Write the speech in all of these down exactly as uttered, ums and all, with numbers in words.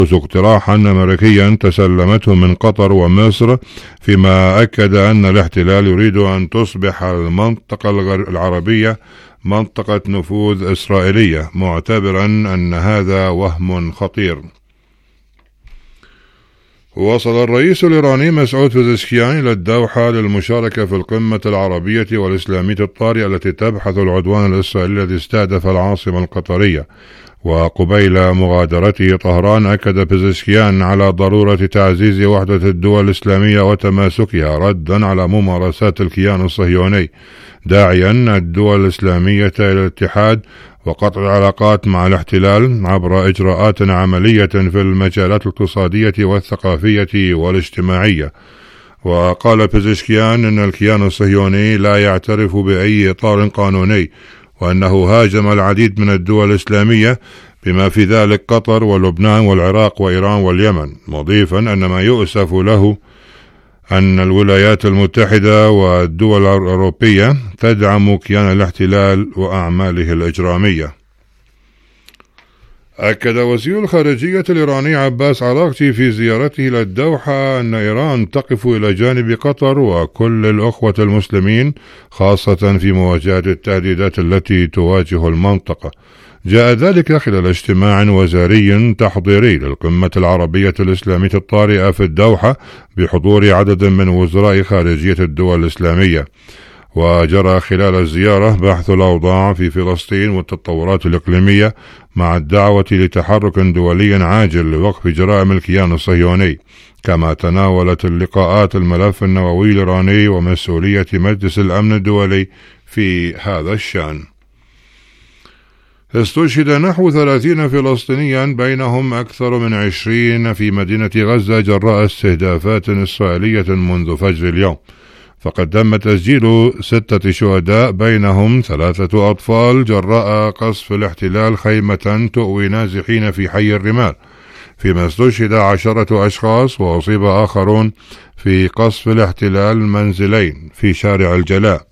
اقتراحا أمريكيا تسلمته من قطر ومصر، فيما أكد أن الاحتلال يريد أن تصبح المنطقة العربية منطقة نفوذ إسرائيلية، معتبرا أن هذا وهم خطير. وصل الرئيس الإيراني مسعود بزشكيان إلى الدوحة للمشاركة في القمة العربية والإسلامية الطارئة التي تبحث العدوان الإسرائيلي الذي استهدف العاصمة القطرية. وقبيل مغادرته طهران أكد بزشكيان على ضرورة تعزيز وحدة الدول الإسلامية وتماسكها ردا على ممارسات الكيان الصهيوني، داعيا الدول الإسلامية إلى الاتحاد وقطع العلاقات مع الاحتلال عبر إجراءات عملية في المجالات الاقتصادية والثقافية والاجتماعية. وقال بزشكيان إن الكيان الصهيوني لا يعترف بأي إطار قانوني، وأنه هاجم العديد من الدول الإسلامية بما في ذلك قطر ولبنان والعراق وإيران واليمن، مضيفا أن ما يؤسف له أن الولايات المتحدة والدول الأوروبية تدعم كيان الاحتلال وأعماله الإجرامية. أكد وزير الخارجية الإيراني عباس عراقچي في زيارته إلى الدوحة أن إيران تقف إلى جانب قطر وكل الأخوة المسلمين، خاصة في مواجهة التهديدات التي تواجه المنطقة. جاء ذلك خلال اجتماع وزاري تحضيري للقمة العربية الإسلامية الطارئة في الدوحة بحضور عدد من وزراء خارجية الدول الإسلامية. وجرى خلال الزيارة بحث الأوضاع في فلسطين والتطورات الإقليمية مع الدعوة لتحرك دولي عاجل لوقف جرائم الكيان الصهيوني، كما تناولت اللقاءات الملف النووي الإيراني ومسؤولية مجلس الأمن الدولي في هذا الشأن. استشهد نحو ثلاثين فلسطينيا بينهم أكثر من عشرين في مدينة غزة جراء استهدافات إسرائيلية منذ فجر اليوم، فقد تم تسجيل ستة شهداء بينهم ثلاثة أطفال جراء قصف الاحتلال خيمة تؤوي نازحين في حي الرمال، فيما استشهد عشرة أشخاص وأصيب آخرون في قصف الاحتلال منزلين في شارع الجلاء.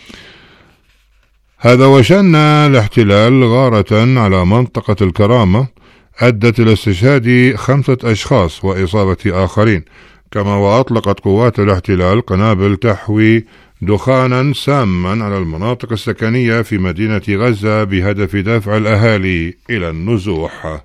هذا وشن الاحتلال غارة على منطقة الكرامة أدت إلى استشهاد خمسة أشخاص وإصابة آخرين، كما وأطلقت قوات الاحتلال قنابل تحوي دخانا ساما على المناطق السكنية في مدينة غزة بهدف دفع الأهالي إلى النزوح.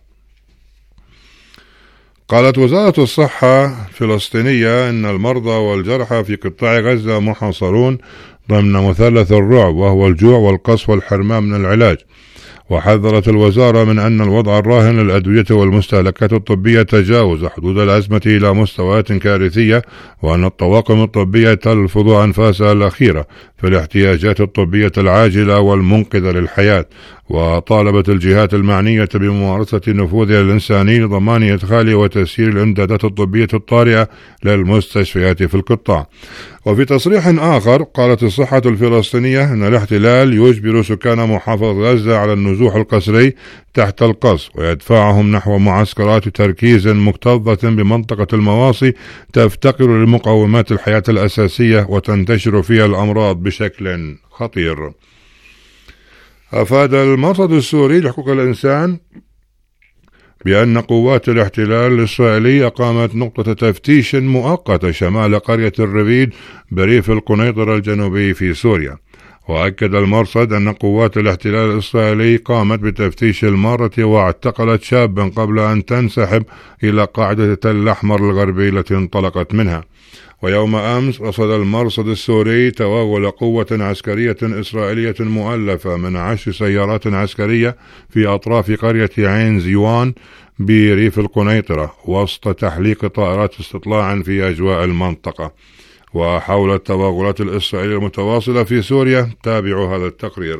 قالت وزارة الصحة الفلسطينية أن المرضى والجرحى في قطاع غزة محاصرون ضمن مثلث الرعب، وهو الجوع والقصف والحرمان من العلاج. وحذرت الوزارة من أن الوضع الراهن للأدوية والمستهلكات الطبية تجاوز حدود الأزمة إلى مستويات كارثية، وأن الطواقم الطبية تلفظ أنفاسها الأخيرة في الاحتياجات الطبية العاجلة والمنقذة للحياة. وطالبت الجهات المعنية بممارسة نفوذها الإنساني لضمان إدخال وتسيير الإمدادات الطبية الطارئة للمستشفيات في القطاع. وفي تصريح آخر قالت الصحة الفلسطينية أن الاحتلال يجبر سكان محافظة غزة على النزوح القسري تحت القصف، ويدفعهم نحو معسكرات تركيز مكتظة بمنطقة المواصي تفتقر لمقومات الحياة الأساسية وتنتشر فيها الأمراض بشكل خطير. أفاد المرصد السوري لحقوق الإنسان بأن قوات الاحتلال الإسرائيلي أقامت نقطة تفتيش مؤقتة شمال قرية الربيد بريف القنيطرة الجنوبي في سوريا. وأكد المرصد أن قوات الاحتلال الإسرائيلي قامت بتفتيش المارة واعتقلت شابا قبل أن تنسحب إلى قاعدة تل الأحمر الغربي التي انطلقت منها. ويوم أمس رصد المرصد السوري توغل قوة عسكرية إسرائيلية مؤلفة من عشر سيارات عسكرية في أطراف قرية عين زيوان بريف القنيطرة وسط تحليق طائرات استطلاع في أجواء المنطقة. وحول التوغلات الإسرائيلية المتواصلة في سوريا تابعوا هذا التقرير.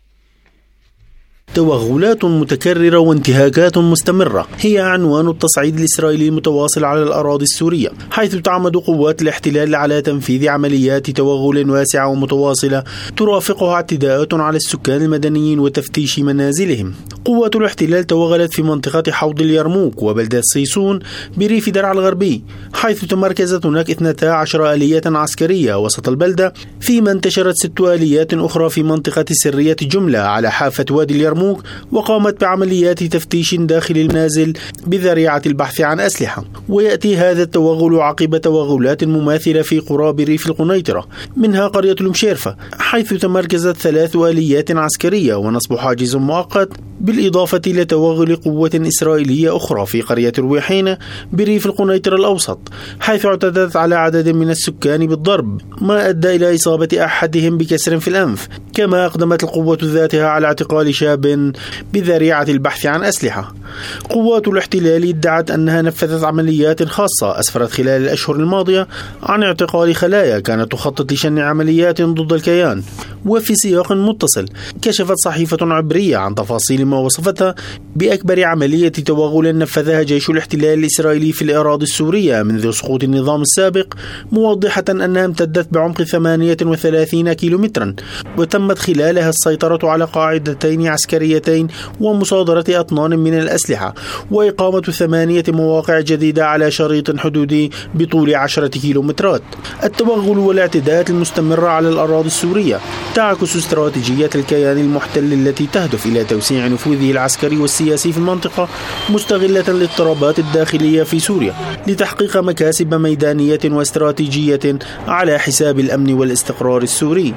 توغلات متكررة وانتهاكات مستمرة هي عنوان التصعيد الإسرائيلي المتواصل على الأراضي السورية، حيث تعمد قوات الاحتلال على تنفيذ عمليات توغل واسعة ومتواصلة ترافقها اعتداءات على السكان المدنيين وتفتيش منازلهم. قوات الاحتلال توغلت في منطقة حوض اليرموك وبلدة صيصون بريف درعا الغربي، حيث تمركزت هناك اثنتا عشر آلية عسكرية وسط البلدة، فيما انتشرت ست آليات أخرى في منطقة سرية جملة على حافة وادي اليرموك اليرموك، وقامت بعمليات تفتيش داخل المنازل بذريعة البحث عن أسلحة. ويأتي هذا التوغل عقب توغلات مماثلة في قرى بريف القنيطرة، منها قرية المشيرفة، حيث تمركزت ثلاث آليات عسكرية ونصب حاجز مؤقت، بالإضافة إلى توغل قوة إسرائيلية أخرى في قرية رويحينة بريف القنيطرة الأوسط، حيث اعتدت على عدد من السكان بالضرب، ما أدى إلى إصابة أحدهم بكسر في الأنف. كما أقدمت القوة ذاتها على اعتقال شاب بذريعة البحث عن أسلحة. قوات الاحتلال ادعت أنها نفذت عمليات خاصة أسفرت خلال الأشهر الماضية عن اعتقال خلايا كانت تخطط لشن عمليات ضد الكيان. وفي سياق متصل، كشفت صحيفة عبرية عن تفاصيل ما وصفتها بأكبر عملية توغل نفذها جيش الاحتلال الإسرائيلي في الأراضي السورية منذ سقوط النظام السابق، موضحة أنها امتدت بعمق ثمانية وثلاثين كيلومترا، وتمت خلالها السيطرة على قاعدتين عسكريتين ومصادرة أطنان من الأسلحة، وإقامة ثمانية مواقع جديدة على شريط حدودي بطول عشرة كيلومترات. التوغل والاعتداءات المستمرة على الأراضي السورية تعكس استراتيجية الكيان المحتل التي تهدف إلى توسيع نفوذه العسكري والسياسي في المنطقة، مستغلة الاضطرابات الداخلية في سوريا لتحقيق مكاسب ميدانية واستراتيجية على حساب الأمن والاستقرار السوري.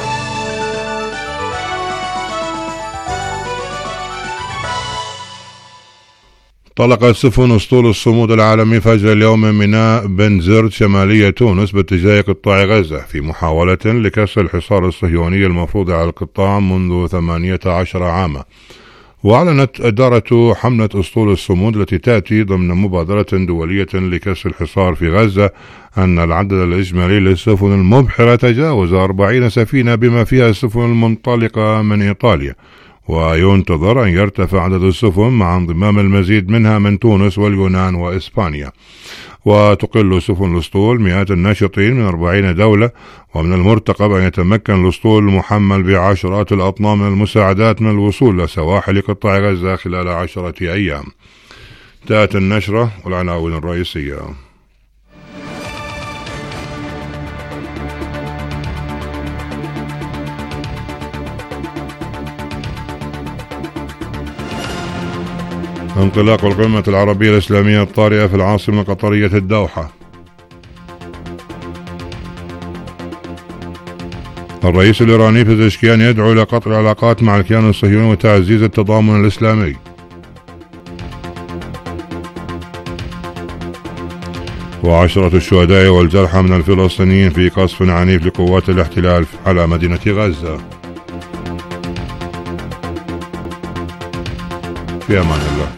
طلقت سفن أسطول الصمود العالمي فجر اليوم من ميناء بن زرد شمالية تونس باتجاه قطاع غزة في محاولة لكسر الحصار الصهيوني المفروض على القطاع منذ ثمانية عشر عاما. وأعلنت إدارة حملة أسطول الصمود التي تأتي ضمن مبادرة دولية لكسر الحصار في غزة أن العدد الإجمالي للسفن المبحرة تجاوز أربعين سفينة بما فيها السفن المنطلقة من إيطاليا، وينتظر أن يرتفع عدد السفن مع انضمام المزيد منها من تونس واليونان وإسبانيا. وتقل سفن الأسطول مئات الناشطين من أربعين دولة، ومن المرتقب أن يتمكن الأسطول المحمل بعشرات الأطنان من المساعدات من الوصول لسواحل قطاع غزة خلال عشرة أيام. تأتي النشرة والعناوين الرئيسية. انطلاق القمة العربية الإسلامية الطارئة في العاصمة القطرية الدوحة. الرئيس الإيراني بزشكيان يدعو إلى قطع العلاقات مع الكيان الصهيوني وتعزيز التضامن الإسلامي. وعشرة الشهداء والجرحى من الفلسطينيين في قصف عنيف لقوات الاحتلال على مدينة غزة. في أمان الله.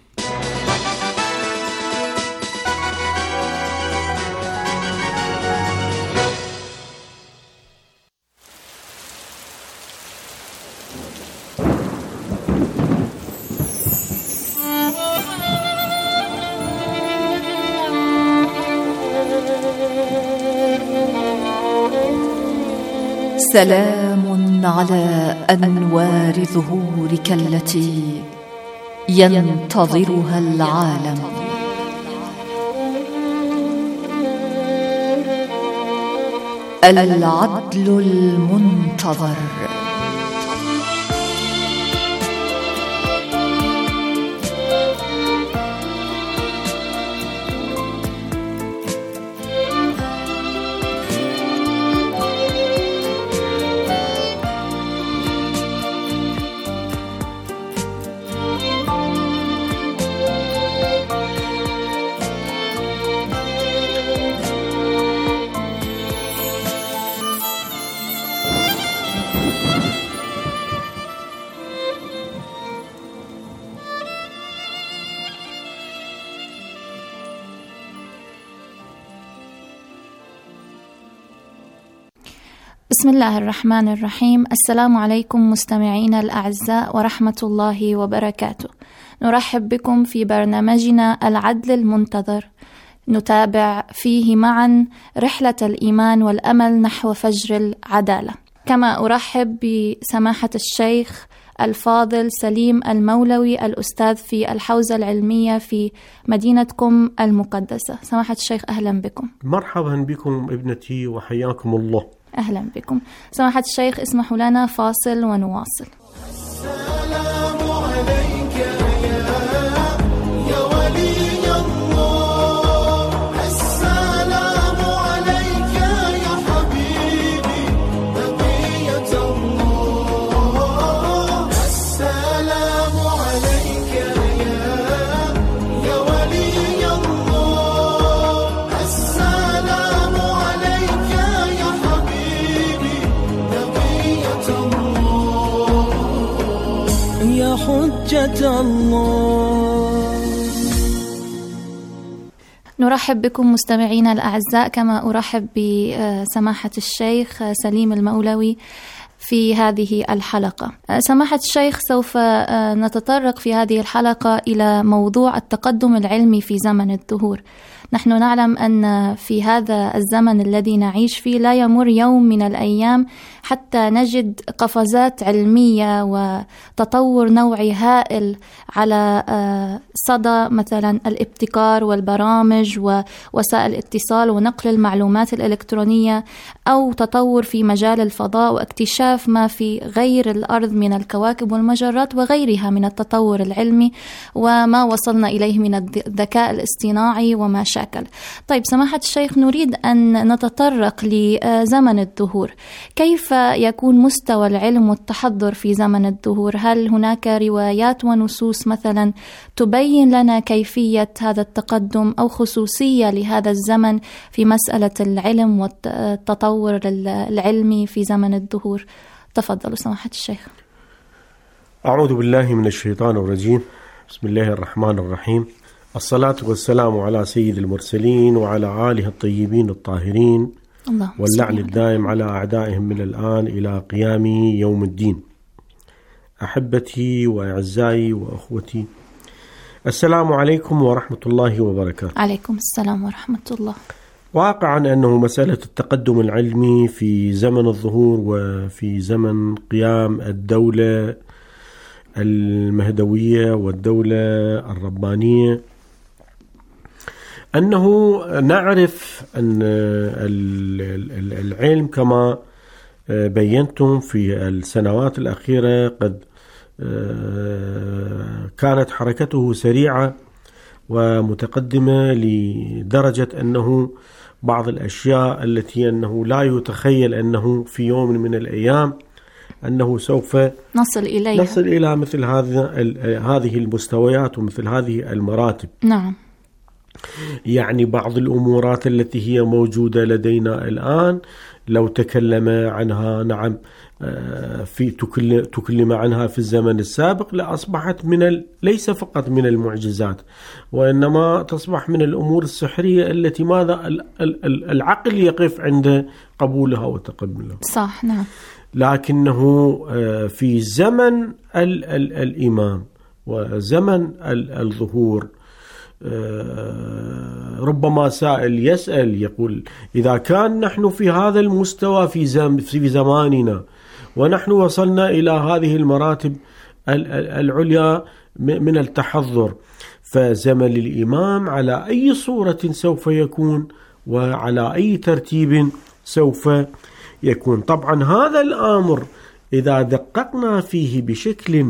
سلام على أنوار ظهورك التي ينتظرها العالم. العدل المنتظر. بسم الله الرحمن الرحيم. السلام عليكم مستمعينا الأعزاء ورحمة الله وبركاته. نرحب بكم في برنامجنا العدل المنتظر، نتابع فيه معا رحلة الإيمان والأمل نحو فجر العدالة. كما أرحب بسماحة الشيخ الفاضل سليم المولوي، الأستاذ في الحوزة العلمية في مدينتكم المقدسة. سماحة الشيخ أهلا بكم. مرحبا بكم ابنتي وحياكم الله. أهلا بكم. سماحة الشيخ اسمحوا لنا فاصل ونواصل. الله. نرحب بكم مستمعينا الأعزاء، كما أرحب بسماحة الشيخ سليم المولوي في هذه الحلقة. سماحة الشيخ، سوف نتطرق في هذه الحلقة إلى موضوع التقدم العلمي في زمن الدهور. نحن نعلم أن في هذا الزمن الذي نعيش فيه لا يمر يوم من الأيام حتى نجد قفزات علمية وتطور نوعي هائل على صدى مثلا الابتكار والبرامج ووسائل الاتصال ونقل المعلومات الإلكترونية، أو تطور في مجال الفضاء واكتشاف ما في غير الأرض من الكواكب والمجرات وغيرها من التطور العلمي، وما وصلنا إليه من الذكاء الاصطناعي وما شاكل. طيب سماحة الشيخ، نريد أن نتطرق لزمن الدهور. كيف يكون مستوى العلم والتحضر في زمن الدهور؟ هل هناك روايات ونصوص مثلا تبين لنا كيفية هذا التقدم أو خصوصية لهذا الزمن في مسألة العلم والتطور العلمي في زمن الدهور؟ تفضلوا سماحة الشيخ. أعوذ بالله من الشيطان الرجيم. بسم الله الرحمن الرحيم. الصلاة والسلام على سيد المرسلين وعلى آله الطيبين الطاهرين، واللعن الدائم على أعدائهم من الآن إلى قيام يوم الدين. أحبتي وأعزائي وأخوتي، السلام عليكم ورحمة الله وبركاته. عليكم السلام ورحمة الله. واقعا أنه مسألة التقدم العلمي في زمن الظهور وفي زمن قيام الدولة المهدوية والدولة الربانية، أنه نعرف أن العلم كما بينتم في السنوات الأخيرة قد كانت حركته سريعة ومتقدمة لدرجة أنه بعض الأشياء التي أنه لا يتخيل أنه في يوم من الأيام أنه سوف نصل إليها، نصل إلى مثل هذه هذه المستويات ومثل هذه المراتب. نعم. يعني بعض الأمورات التي هي موجودة لدينا الآن لو تكلم عنها نعم في تكلم عنها في الزمن السابق لأصبحت من ال... ليس فقط من المعجزات، وإنما تصبح من الأمور السحرية التي ماذا العقل يقف عند قبولها وتقبلها. صح. نعم. لكنه في زمن ال... ال... الإمام وزمن ال... الظهور ربما سائل يسأل يقول: إذا كان نحن في هذا المستوى في, زم في زماننا ونحن وصلنا إلى هذه المراتب العليا من التحضر، فزمن الإمام على أي صورة سوف يكون وعلى أي ترتيب سوف يكون؟ طبعا هذا الأمر إذا دققنا فيه بشكل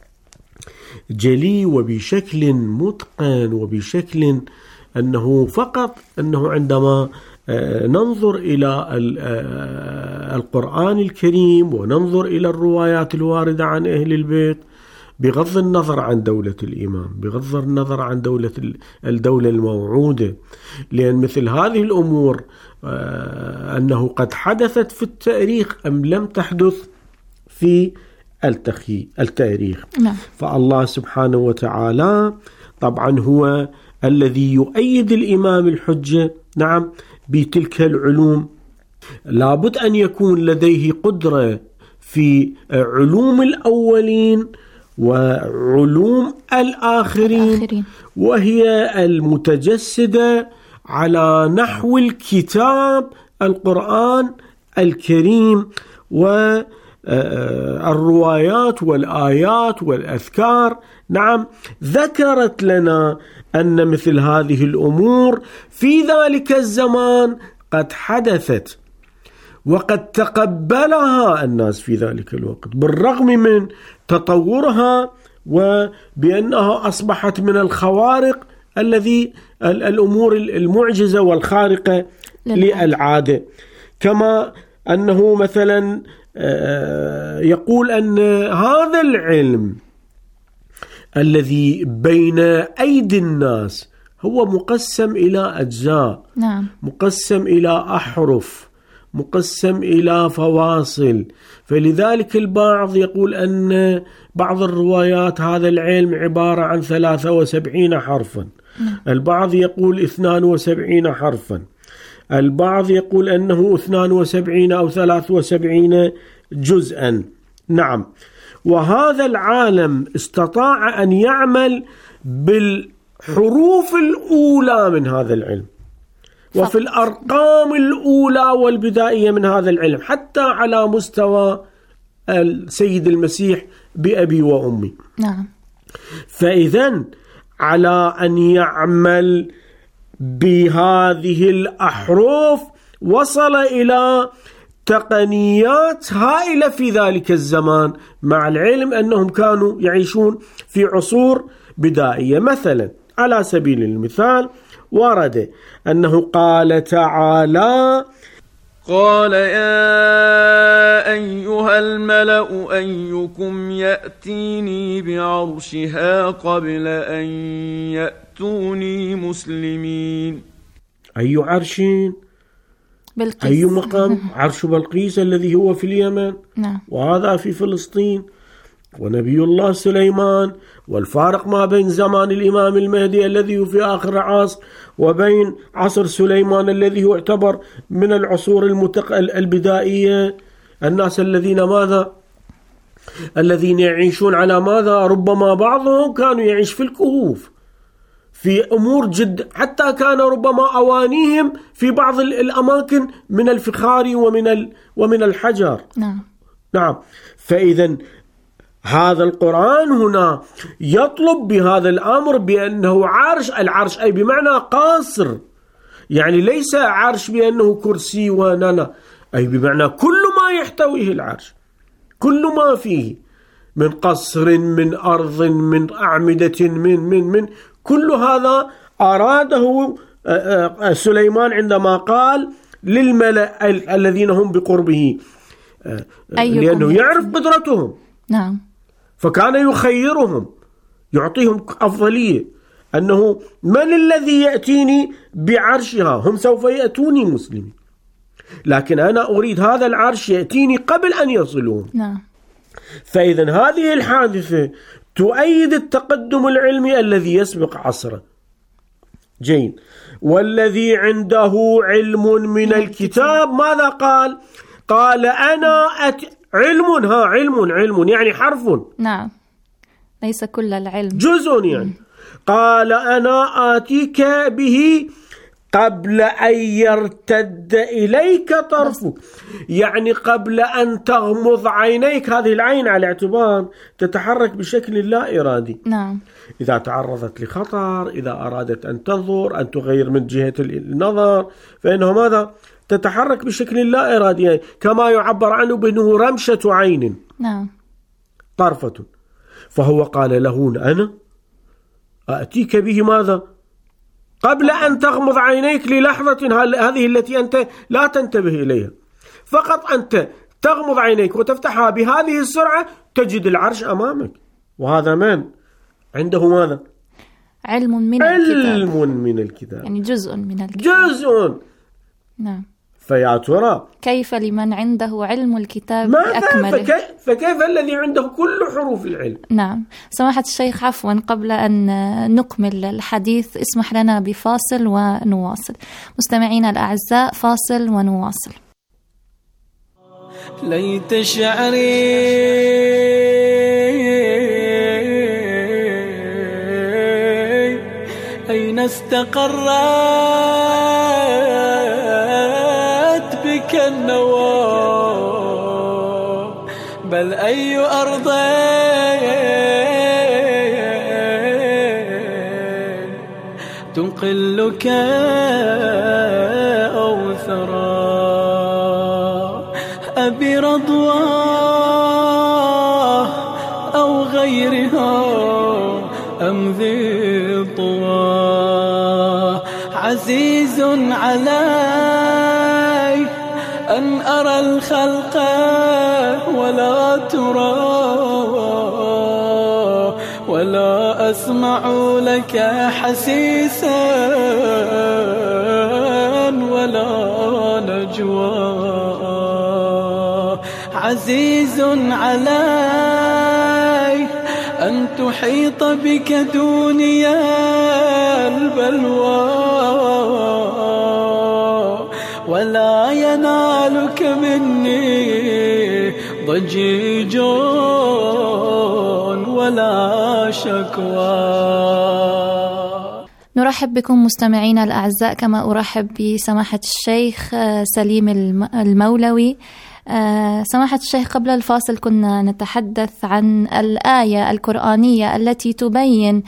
جلي وبشكل متقن وبشكل أنه فقط أنه عندما ننظر إلى القرآن الكريم وننظر إلى الروايات الواردة عن أهل البيت بغض النظر عن دولة الإمام، بغض النظر عن دولة الدولة الموعودة، لأن مثل هذه الأمور أنه قد حدثت في التاريخ أم لم تحدث في التخي التاريخ. نعم. فالله سبحانه وتعالى طبعا هو الذي يؤيد الإمام الحجة نعم بتلك العلوم. لابد أن يكون لديه قدرة في علوم الأولين وعلوم الآخرين, الآخرين. وهي المتجسدة على نحو الكتاب القرآن الكريم و الروايات والآيات والأذكار نعم ذكرت لنا أن مثل هذه الأمور في ذلك الزمان قد حدثت وقد تقبلها الناس في ذلك الوقت بالرغم من تطورها وبأنها أصبحت من الخوارق الذي الأمور المعجزة والخارقة للعادة. كما أنه مثلا يقول أن هذا العلم الذي بين أيدي الناس هو مقسم إلى أجزاء. نعم. مقسم إلى أحرف، مقسم إلى فواصل. فلذلك البعض يقول أن بعض الروايات هذا العلم عبارة عن ثلاثة وسبعين حرفا، البعض يقول اثنان وسبعين حرفا، البعض يقول أنه اثنان وسبعين أو ثلاث وسبعين جزءا. نعم، وهذا العالم استطاع أن يعمل بالحروف الأولى من هذا العلم وفي الأرقام الأولى والبدائية من هذا العلم، حتى على مستوى السيد المسيح بأبي وأمي. نعم. فإذن على أن يعمل بهذه الأحرف وصل إلى تقنيات هائلة في ذلك الزمان، مع العلم أنهم كانوا يعيشون في عصور بدائية. مثلا على سبيل المثال ورد أنه قال تعالى: قال يا أيها الملأ أيكم يأتيني بعرشها قبل أن يأتوني مسلمين. أي عرش؟ بلقيس. أي مقام؟ عرش بلقيس الذي هو في اليمن. نعم. وهذا في فلسطين. ونبي الله سليمان، والفارق ما بين زمان الإمام المهدي الذي هو في آخر العصر وبين عصر سليمان الذي هو يعتبر من العصور المتق... البدائية. الناس الذين ماذا؟ الذين يعيشون على ماذا؟ ربما بعضهم كانوا يعيش في الكهوف في أمور جد، حتى كان ربما أوانيهم في بعض الأماكن من الفخار ومن ال... ومن الحجر. نعم. نعم. فإذا هذا القرآن هنا يطلب بهذا الأمر بأنه عرش، العرش أي بمعنى قاصر، يعني ليس عرش بأنه كرسي وننا، أي بمعنى كل ما يحتويه العرش، كل ما فيه من قصر، من أرض، من أعمدة، من من من كل هذا أراده سليمان عندما قال للملأ الذين هم بقربه، لأنه يعرف قدرتهم. نعم. فكان يخيرهم، يعطيهم أفضلية، أنه من الذي يأتيني بعرشها؟ هم سوف يأتوني مسلمين، لكن أنا أريد هذا العرش يأتيني قبل أن يصلون. نعم. فإذا هذه الحادثة تؤيد التقدم العلمي الذي يسبق عصره. جيد. والذي عنده علم من الكتاب ماذا قال؟ قال أنا أت... علم، ها علم، علم يعني حرف. نعم، ليس كل العلم، جزء يعني. قال أنا آتيك به قبل أن يرتد إليك طرفك، يعني قبل أن تغمض عينيك. هذه العين على اعتبار تتحرك بشكل لا إرادي. نعم. إذا تعرضت لخطر، إذا أرادت أن تنظر، أن تغير من جهة النظر، فإنه ماذا؟ تتحرك بشكل لا إرادي، كما يعبر عنه بأنه رمشة عين. نعم. طرفة. فهو قال له أنا أأتيك به ماذا؟ قبل أن تغمض عينيك للحظة هذه التي أنت لا تنتبه إليها، فقط أنت تغمض عينيك وتفتحها بهذه السرعة تجد العرش أمامك. وهذا من عنده ماذا؟ علم من علم الكتاب. علم من الكتاب، يعني جزء من الكتاب. جزء. نعم. فيا ترى كيف لمن عنده علم الكتاب ماذا؟ بأكمله؟ فكيف, فكيف الذي عنده كل حروف العلم؟ نعم. سماحة الشيخ، عفوا قبل أن نكمل الحديث اسمح لنا بفاصل ونواصل. مستمعينا الأعزاء، فاصل ونواصل. ليت شعري أين استقرت بك النوى، بل أي أرض تنقلك أو ثرى، أبي رضواه أو غيرها أم ذي طوى. عزيز علي أن أرى الخلق ولا ترى، ولا أسمع لك حسيسا ولا نجوى. عزيز علي أن تحيط بك دنيا البلوى ولا ينالك مني ضجيج ولا شكوى. نرحب بكم مستمعينا الأعزاء، كما أرحب بسماحة الشيخ سليم المولوي. سماحة الشيخ، قبل الفاصل كنا نتحدث عن الآية القرآنية التي تبين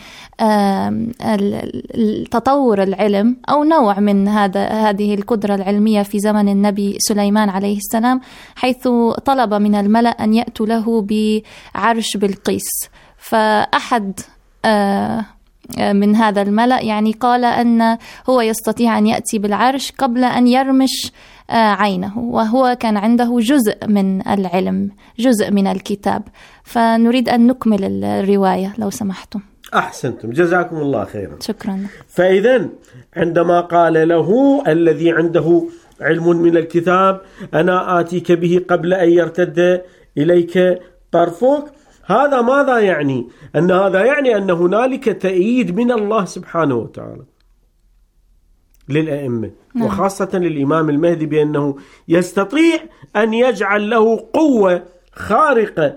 تطور العلم أو نوع من هذا هذه القدرة العلمية في زمن النبي سليمان عليه السلام، حيث طلب من الملأ أن يأتوا له بعرش بلقيس. فأحد من هذا الملأ يعني قال أن هو يستطيع أن يأتي بالعرش قبل أن يرمش عينه، وهو كان عنده جزء من العلم، جزء من الكتاب. فنريد أن نكمل الرواية لو سمحتم. أحسنتم، جزاكم الله خيرا. شكرا. فإذن عندما قال له الذي عنده علم من الكتاب أنا آتيك به قبل أن يرتد إليك طرفك، هذا ماذا يعني؟ أن هذا يعني أن هنالك تأييد من الله سبحانه وتعالى للأئمة، نعم. وخاصة للإمام المهدي بأنه يستطيع أن يجعل له قوة خارقة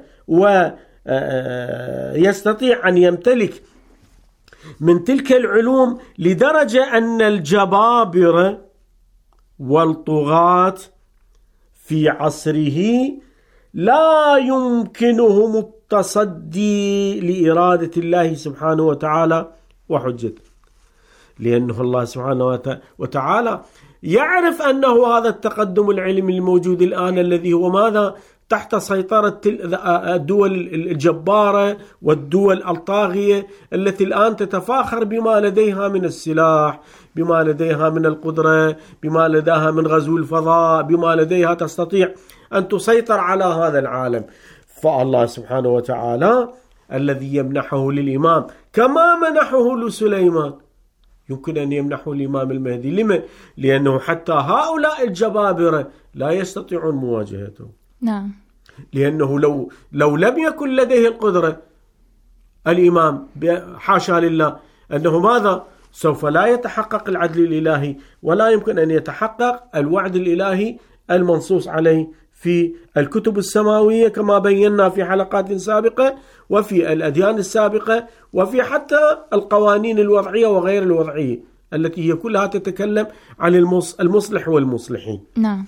ويستطيع أن يمتلك من تلك العلوم لدرجة أن الجبابرة والطغاة في عصره لا يمكنهم التصدي لإرادة الله سبحانه وتعالى وحجته، لأنه الله سبحانه وتعالى يعرف أنه هذا التقدم العلمي الموجود الآن الذي هو ماذا؟ تحت سيطرة الدول الجبارة والدول الطاغية التي الآن تتفاخر بما لديها من السلاح، بما لديها من القدرة، بما لديها من غزو الفضاء، بما لديها تستطيع أن تسيطر على هذا العالم. فالله سبحانه وتعالى الذي يمنحه للإمام كما منحه لسليمان يمكن أن يمنحه الإمام المهدي. لما؟ لأنه حتى هؤلاء الجبابرة لا يستطيعون مواجهته. نعم. لأنه لو لو لم يكن لديه القدرة الإمام حاشا لله أنه ماذا؟ سوف لا يتحقق العدل الإلهي ولا يمكن أن يتحقق الوعد الإلهي المنصوص عليه في الكتب السماوية كما بينا في حلقات سابقة، وفي الأديان السابقة، وفي حتى القوانين الوضعية وغير الوضعية التي هي كلها تتكلم عن المصلح والمصلحين. نعم.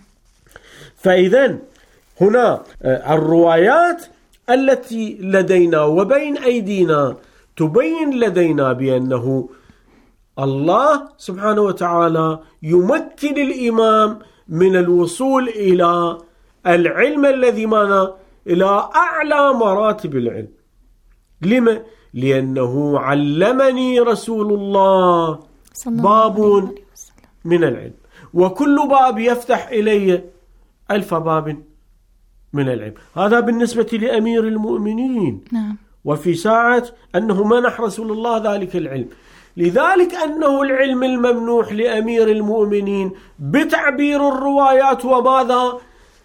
فإذن هنا الروايات التي لدينا وبين أيدينا تبين لدينا بأنه الله سبحانه وتعالى يمكن الإمام من الوصول إلى العلم الذي مانا إلى أعلى مراتب العلم. لما؟ لأنه علمني رسول الله باب من العلم، وكل باب يفتح إلي ألف باب من العلم. هذا بالنسبة لأمير المؤمنين. نعم. وفي ساعة أنه منح رسول الله ذلك العلم، لذلك أنه العلم الممنوح لأمير المؤمنين بتعبير الروايات وماذا؟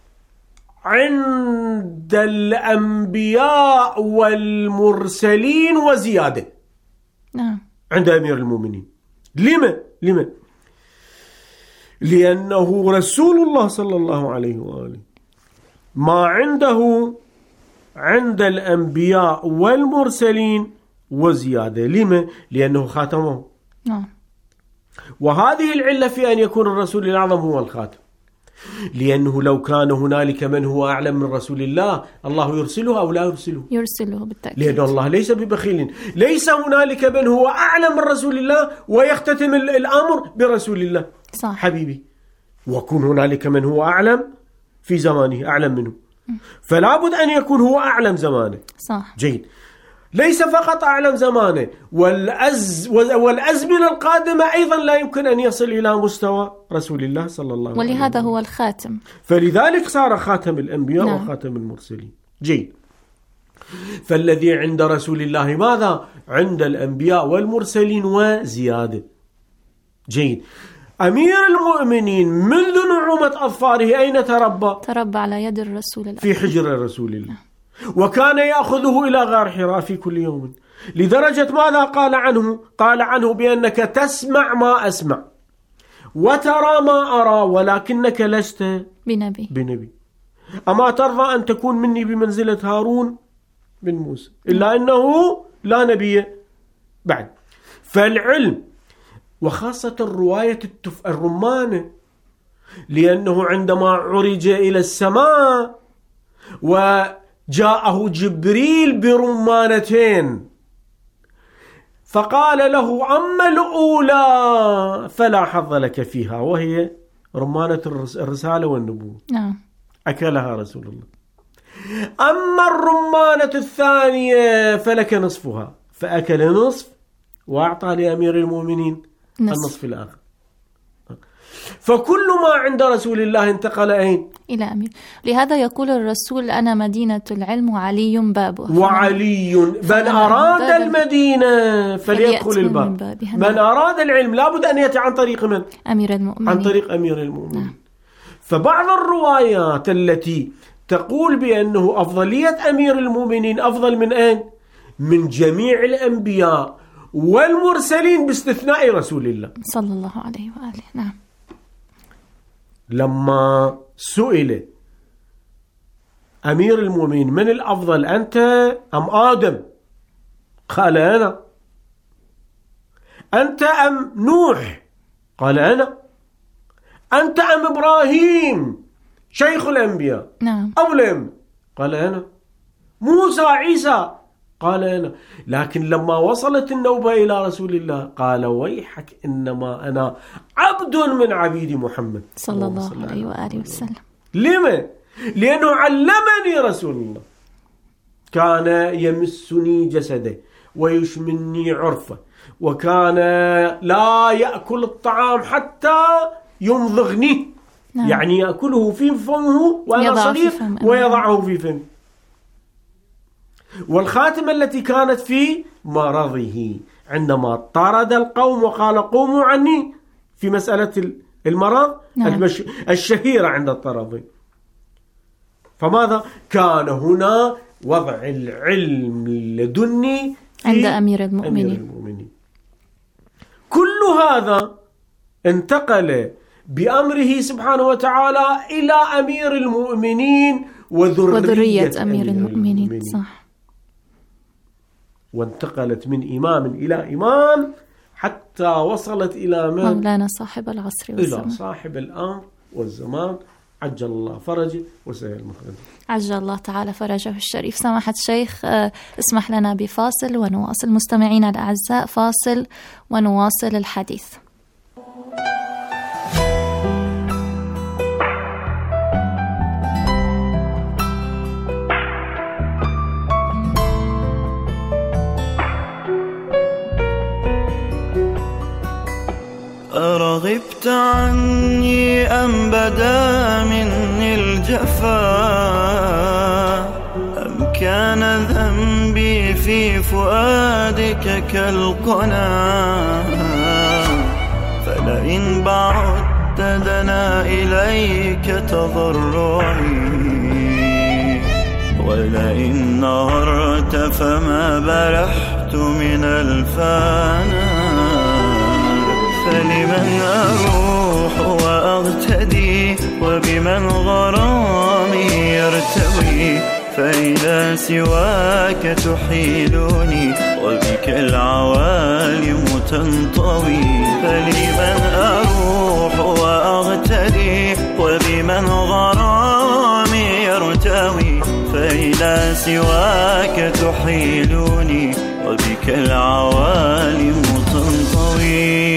عند الأنبياء والمرسلين وزيادة. نعم. عند أمير المؤمنين. لما؟ لما؟ لأنه رسول الله صلى الله عليه وآله ما عنده عند الأنبياء والمرسلين وزيادة. لما؟ لأنه خاتمه. نعم. وهذه العلة في أن يكون الرسول الأعظم هو الخاتم، لأنه لو كان هنالك من هو أعلم من رسول الله الله يرسله أو لا يرسله؟ يرسله بالتأكيد، لأن الله ليس ببخيل. ليس هنالك من هو أعلم من رسول الله ويختتم الأمر برسول الله. صح. حبيبي، وكون هنالك من هو أعلم في زمانه أعلم منه، فلا بد أن يكون هو أعلم زمانه. صح. جيد. ليس فقط أعلم زمانه، والأز والأزمنة القادمة أيضا لا يمكن أن يصل إلى مستوى رسول الله صلى الله عليه وسلم، ولهذا هو الخاتم. فلذلك صار خاتم الأنبياء. نعم. وخاتم المرسلين. جيد. فالذي عند رسول الله ماذا؟ عند الأنبياء والمرسلين وزيادة. جيد. أمير المؤمنين منذ نعومة أظفاره أين تربى؟ تربى على يد الرسول الله، في حجر رسول الله، وكان يأخذه إلى غار حراء في كل يوم، لدرجة ماذا قال عنه؟ قال عنه بأنك تسمع ما أسمع وترى ما أرى ولكنك لست بنبي بنبي. أما ترضى أن تكون مني بمنزلة هارون بن موسى؟ إلا أنه لا نبي بعد. فالعلم وخاصة رواية التف... الرمانة، لأنه عندما عرج إلى السماء وجاءه جبريل برمانتين فقال له أما الأولى فلا حظ لك فيها، وهي رمانة الرسالة والنبوة، نعم، أكلها رسول الله. أما الرمانة الثانية فلك نصفها، فأكل نصف وأعطى لأمير المؤمنين نصف. النصف الآخر. فكل ما عند رسول الله انتقل أين؟ إلى أمير. لهذا يقول الرسول أنا مدينة العلم وعلي بابه، وعلي من أراد المدينة فليدخل الباب، من أراد العلم لابد أن يأتي عن طريق من؟ أمير المؤمنين، عن طريق أمير المؤمنين. نعم. فبعض الروايات التي تقول بأنه أفضلية أمير المؤمنين أفضل من أين؟ من جميع الأنبياء والمرسلين باستثناء رسول الله صلى الله عليه وآله. نعم. لما سئل أمير المؤمنين من الأفضل أنت أم آدم؟ قال أنا. أنت أم نوح؟ قال أنا. أنت أم إبراهيم شيخ الأنبياء؟ نعم. أو لم؟ قال أنا. موسى عيسى؟ قال أنا. لكن لما وصلت النوبة إلى رسول الله قال ويحك إنما أنا عبد من عبيد محمد صلى الله عليه وآله وسلم. لما؟ لأنه علمني رسول الله، كان يمسني جسده ويشمني عرفه، وكان لا يأكل الطعام حتى يمضغني. نعم. يعني يأكله في فمه وأنا صغير ويضعه في فمه. والخاتمة التي كانت في مرضه عندما طرد القوم وقال قوموا عني في مسألة المرض. نعم. الشهيرة عند الطرد. فماذا كان هنا؟ وضع العلم لدني عند أمير المؤمنين. أمير المؤمنين. كل هذا انتقل بأمره سبحانه وتعالى إلى أمير المؤمنين وذرية, وذرية أمير المؤمنين. المؤمنين. صح. وانتقلت من إمام إلى إمام حتى وصلت إلى من؟ مولانا صاحب العصر والزمان، إلى صاحب الأمر والزمان، عجل الله فرجه وسهل مخرجه. عجل الله تعالى فرجه الشريف. سماحة الشيخ اسمح لنا بفاصل ونواصل. مستمعينا الأعزاء، فاصل ونواصل الحديث. أرغبت عني أم بدا مني الجفاء، أم كان ذنبي في فؤادك كالقنا، فلئن بعدت دنا إليك تضرعي، ولئن نهرت فما برحت من الفانا، فلمن أروح وأغتدي وبمن غرامي يرتوي، فإلى سواك تحيلني وبك العوالم تنطوي، فلمن أروح وأغتدي وبمن غرامي يرتوي، فإلى سواك تحيلني وبك العوالم تنطوي.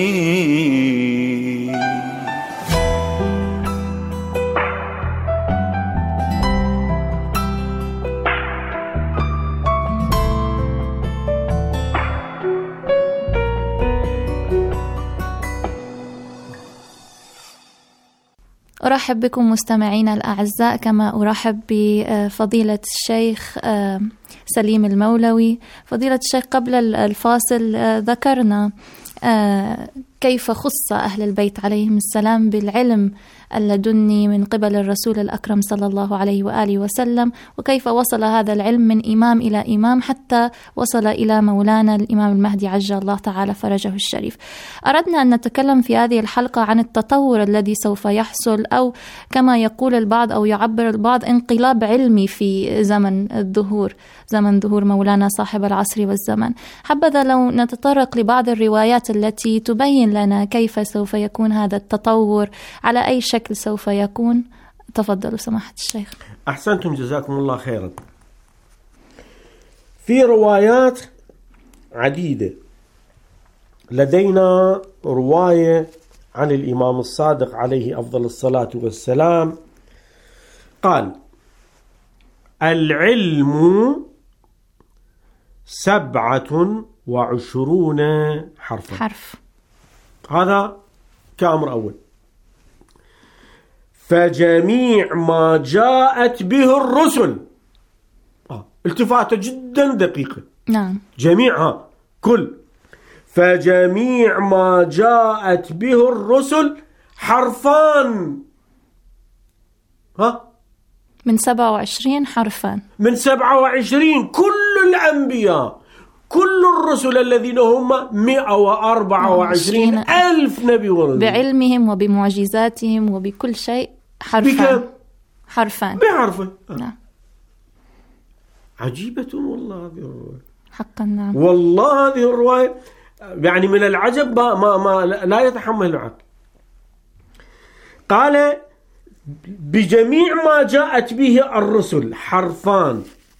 أرحب بكم مستمعينا الأعزاء، كما أرحب بفضيلة الشيخ سليم المولوي. فضيلة الشيخ، قبل الفاصل ذكرنا كيف خص أهل البيت عليهم السلام بالعلم اللدني من قبل الرسول الأكرم صلى الله عليه وآله وسلم، وكيف وصل هذا العلم من إمام إلى إمام حتى وصل إلى مولانا الإمام المهدي عجل الله تعالى فرجه الشريف. أردنا أن نتكلم في هذه الحلقة عن التطور الذي سوف يحصل، أو كما يقول البعض أو يعبر البعض انقلاب علمي في زمن الظهور، زمن ظهور مولانا صاحب العصر والزمن. حبذا لو نتطرق لبعض الروايات التي تبين لنا كيف سوف يكون هذا التطور، على أي شكل سوف يكون. تفضلوا سماحة الشيخ. أحسنتم جزاكم الله خيرا. في روايات عديدة. لدينا رواية عن الإمام الصادق عليه أفضل الصلاة والسلام قال: العلم سبعة وعشرون حرفا. حرف. هذا كأمر أول. فجميع ما جاءت به الرسل، آه. التفاتة جدا دقيقة. نعم. جميعها كل. فجميع ما جاءت به الرسل حرفان. ها؟ من سبعة وعشرين حرفا. من سبعة وعشرين كل الأنبياء، كل الرسل الذين هم مئة وأربعة وعشرين ألف نبي ورسول، بعلمهم وبمعجزاتهم وبكل شيء حرفان. حرفان بحرفه. نعم. عجيبة والله هذه الرواية. حقا. نعم. والله هذه الرواية يعني من العجب ما, ما, ما لا يتحمل العقل. قال: بجميع ما جاءت به الرسل حرفان،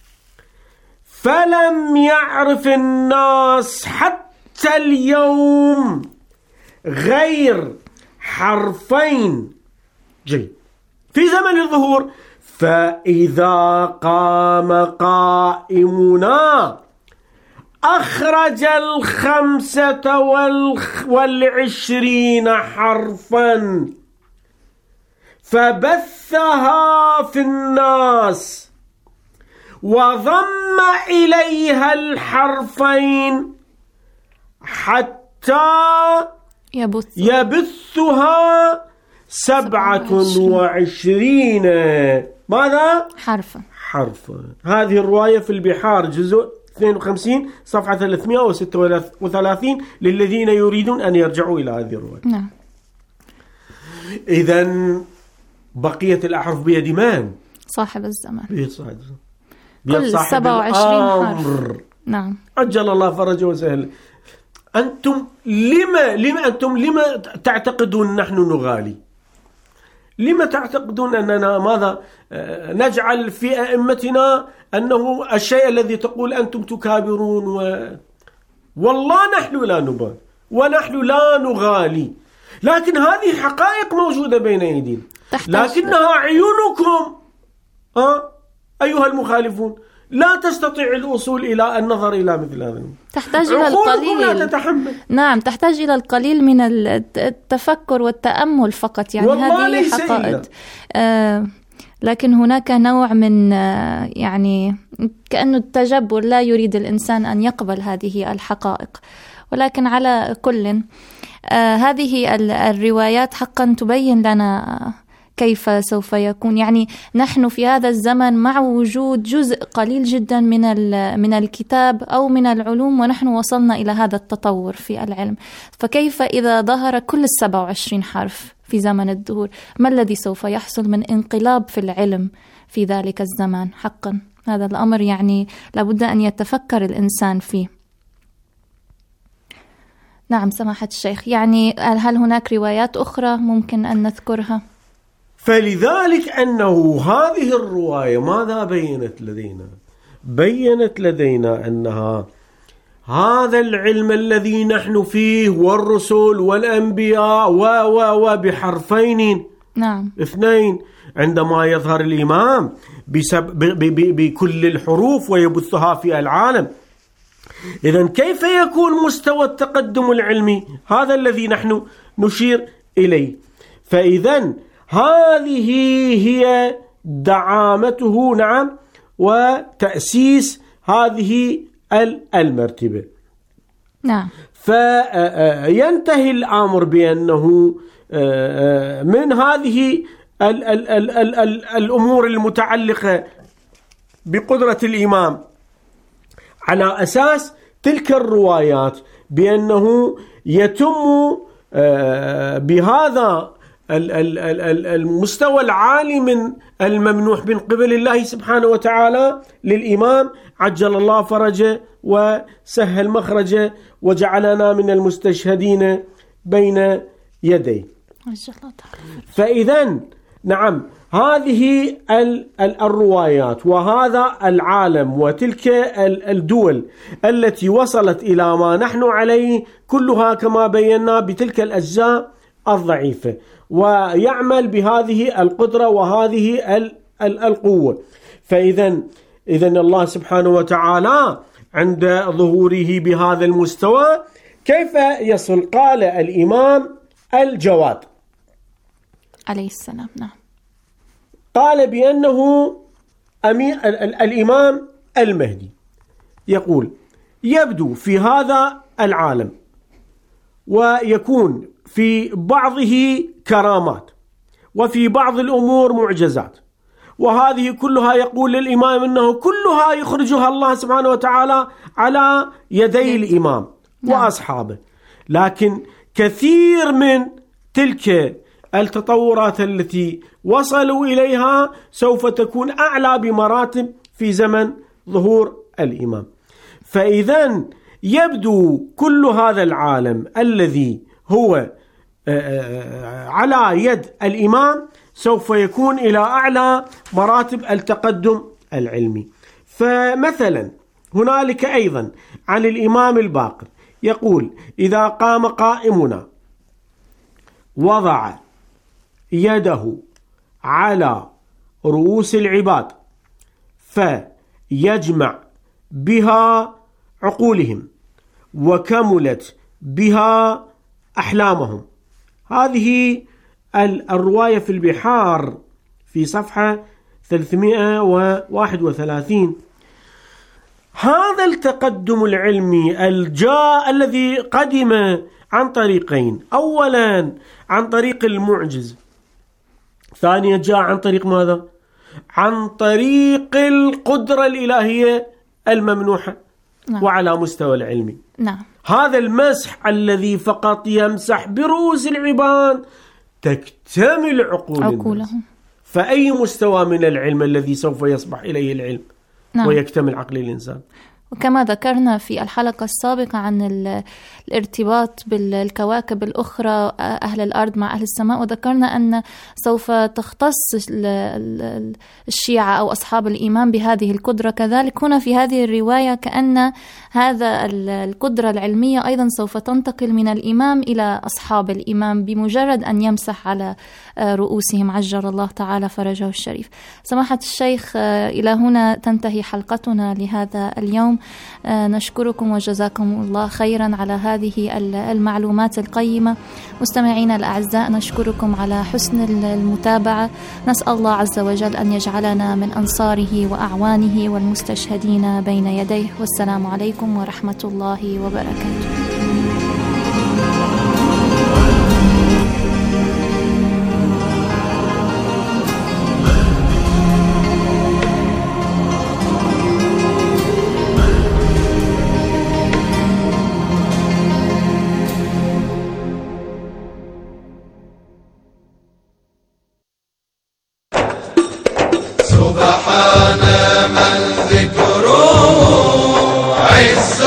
فلم يعرف الناس حتى اليوم غير حرفين. جيد. في زمن الظهور: فإذا قام قائمنا أخرج الخمسة والعشرين حرفا فبثها في الناس وضم إليها الحرفين حتى يبث يبثها سبعة وعشرين ماذا؟ حرفا. حرفا. هذه الرواية في البحار جزء اثنين وخمسين صفحة ثلاثمئة وستة وثلاثين للذين يريدون أن يرجعوا إلى هذه الرواية. نعم. إذن بقية الأحرف بيد من؟ صاحب الزمان. بيد صاحب الزمان. كل سبعة وعشرين حرف. نعم. عجل الله فرجه وسهل. أنتم لما لما أنتم لما تعتقدون نحن نغالي؟ لما تعتقدون أننا ماذا نجعل في أئمتنا أنه الشيء الذي تقول أنتم تكابرون و... والله نحن لا نبالي ونحن لا نغالي، لكن هذه حقائق موجودة بين أيدينا، لكنها عيونكم ها أيها المخالفون لا تستطيع الوصول إلى النظر إلى مثل هذا. تحتاج إلى القليل. لا تتحمل. نعم، تحتاج إلى القليل من التفكر والتأمل فقط. يعني هذه حقائق. آه لكن هناك نوع من آه يعني كأنه التجبر، لا يريد الإنسان أن يقبل هذه الحقائق. ولكن على كل آه هذه الروايات حقا تبين لنا كيف سوف يكون. يعني نحن في هذا الزمن مع وجود جزء قليل جدا من من الكتاب أو من العلوم، ونحن وصلنا إلى هذا التطور في العلم. فكيف إذا ظهر كل السبع وعشرين حرف في زمن الدهور؟ ما الذي سوف يحصل من انقلاب في العلم في ذلك الزمان؟ حقا هذا الأمر يعني لابد أن يتفكر الإنسان فيه. نعم سماحة الشيخ، يعني هل هناك روايات أخرى ممكن أن نذكرها؟ فلذلك أنه هذه الرواية ماذا بينت لدينا؟ بينت لدينا أنها هذا العلم الذي نحن فيه والرسل والأنبياء و و و بحرفين. نعم. اثنين. عندما يظهر الإمام بسب ب ب بكل الحروف ويبثها في العالم، إذن كيف يكون مستوى التقدم العلمي؟ هذا الذي نحن نشير إليه. فإذن هذه هي دعامته. نعم. وتأسيس هذه المرتبة. نعم. فينتهي الأمر بأنه من هذه ال ال ال ال ال الأمور المتعلقة بقدرة الإمام على أساس تلك الروايات بأنه يتم بهذا المستوى العالي من الممنوح من قبل الله سبحانه وتعالى للإمام عجل الله فرجه وسهل مخرجه وجعلنا من المستشهدين بين يديه. فإذا نعم هذه الروايات وهذا العالم وتلك الدول التي وصلت إلى ما نحن عليه كلها كما بينا بتلك الأجزاء الضعيفة، ويعمل بهذه القدرة وهذه القوة. فإذا إذن الله سبحانه وتعالى عند ظهوره بهذا المستوى كيف يصل؟ قال الإمام الجواد عليه السلام نعم قال بأنه أمير الإمام المهدي يقول يبدو في هذا العالم ويكون في بعضه كرامات وفي بعض الأمور معجزات، وهذه كلها يقول للإمام أنه كلها يخرجها الله سبحانه وتعالى على يدي الإمام وأصحابه. لكن كثير من تلك التطورات التي وصلوا إليها سوف تكون أعلى بمراتب في زمن ظهور الإمام. فإذا يبدو كل هذا العالم الذي هو على يد الإمام سوف يكون إلى أعلى مراتب التقدم العلمي. فمثلا هنالك أيضا عن الإمام الباقر يقول إذا قام قائمنا وضع يده على رؤوس العباد فيجمع بها عقولهم وكملت بها أحلامهم. هذه الرواية في البحار في صفحة ثلاثمائة وواحد وثلاثين. هذا التقدم العلمي الجاء الذي قدم عن طريقين، أولا عن طريق المعجز، ثانيا جاء عن طريق ماذا؟ عن طريق القدرة الإلهية الممنوحة. نعم. وعلى مستوى العلمي. نعم. هذا المسح الذي فقط يمسح برؤوس العباد تكتمل عقول عقولهم. فأي مستوى من العلم الذي سوف يصبح إليه العلم؟ نعم. ويكتمل عقل الإنسان. وكما ذكرنا في الحلقة السابقة عن الارتباط بالكواكب الأخرى أهل الأرض مع أهل السماء، وذكرنا أن سوف تختص الشيعة أو أصحاب الإيمان بهذه القدرة. كذلك هنا في هذه الرواية كأن هذا القدرة العلمية أيضا سوف تنتقل من الإمام إلى أصحاب الإمام بمجرد أن يمسح على رؤوسهم عجل الله تعالى فرجه الشريف. سماحة الشيخ، إلى هنا تنتهي حلقتنا لهذا اليوم. نشكركم وجزاكم الله خيرا على هذه المعلومات القيمة. مستمعينا الأعزاء، نشكركم على حسن المتابعة. نسأل الله عز وجل أن يجعلنا من أنصاره وأعوانه والمستشهدين بين يديه. والسلام عليكم ورحمة الله وبركاته. سبحان من ذكره عز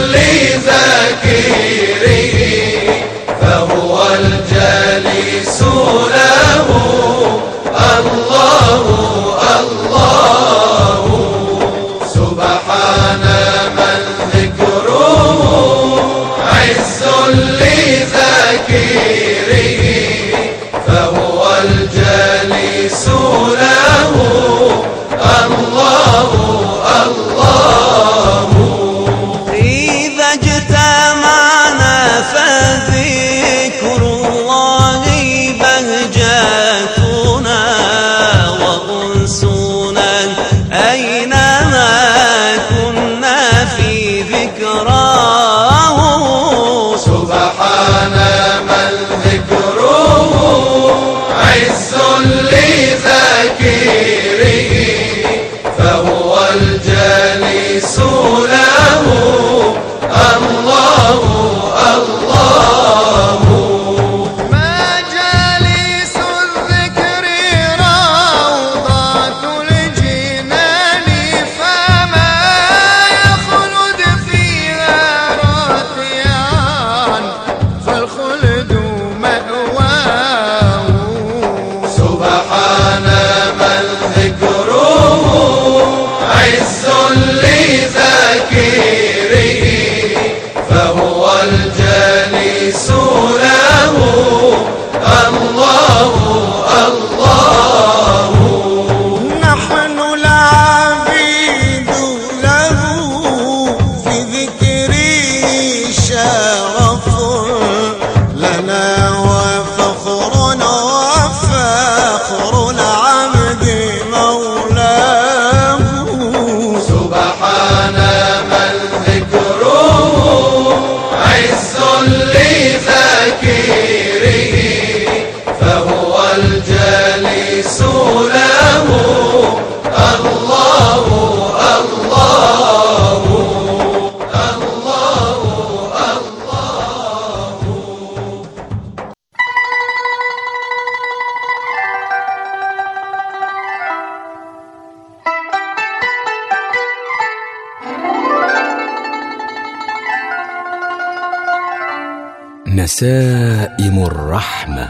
لذاكره فهو الجليس له الله الله. سبحان من ذكره عز لذاكره فهو الجليس له الله وفخر وفخر العبد مولاه سبحان من ذكره عز لذاكره فهو الجليس له الله الله الله الله. نسائم الرحمة.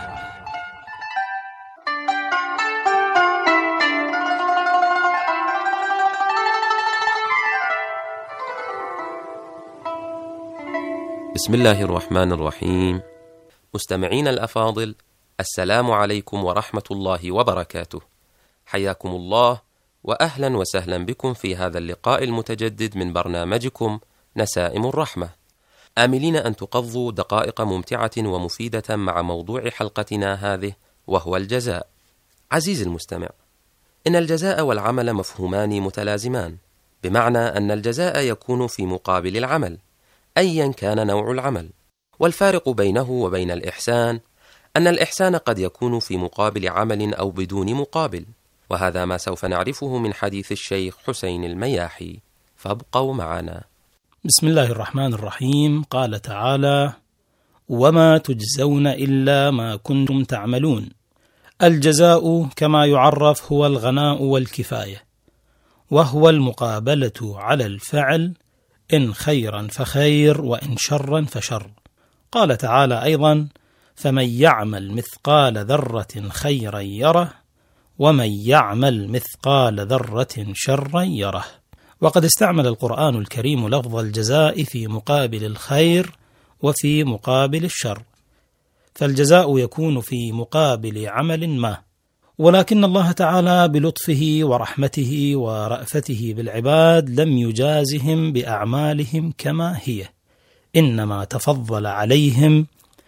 بسم الله الرحمن الرحيم. مستمعين الأفاضل، السلام عليكم ورحمة الله وبركاته. حياكم الله وأهلا وسهلا بكم في هذا اللقاء المتجدد من برنامجكم نسائم الرحمة، آملين أن تقضوا دقائق ممتعة ومفيدة مع موضوع حلقتنا هذه، وهو الجزاء. عزيزي المستمع، إن الجزاء والعمل مفهومان متلازمان، بمعنى أن الجزاء يكون في مقابل العمل أيا كان نوع العمل، والفارق بينه وبين الإحسان أن الإحسان قد يكون في مقابل عمل أو بدون مقابل، وهذا ما سوف نعرفه من حديث الشيخ حسين المياحي، فابقوا معنا. بسم الله الرحمن الرحيم. قال تعالى: وما تجزون إلا ما كنتم تعملون. الجزاء كما يعرف هو الغناء والكفاية، وهو المقابلة على الفعل، إن خيرا فخير وإن شرا فشر. قال تعالى أيضا: فمن يعمل مثقال ذرة خيرا يره ومن يعمل مثقال ذرة شرا يره. وقد استعمل القرآن الكريم لفظ الجزاء في مقابل الخير وفي مقابل الشر، فالجزاء يكون في مقابل عمل ما، ولكن الله تعالى بلطفه ورحمته ورأفته بالعباد لم يجازهم بأعمالهم كما هي، إنما تفضل عليهم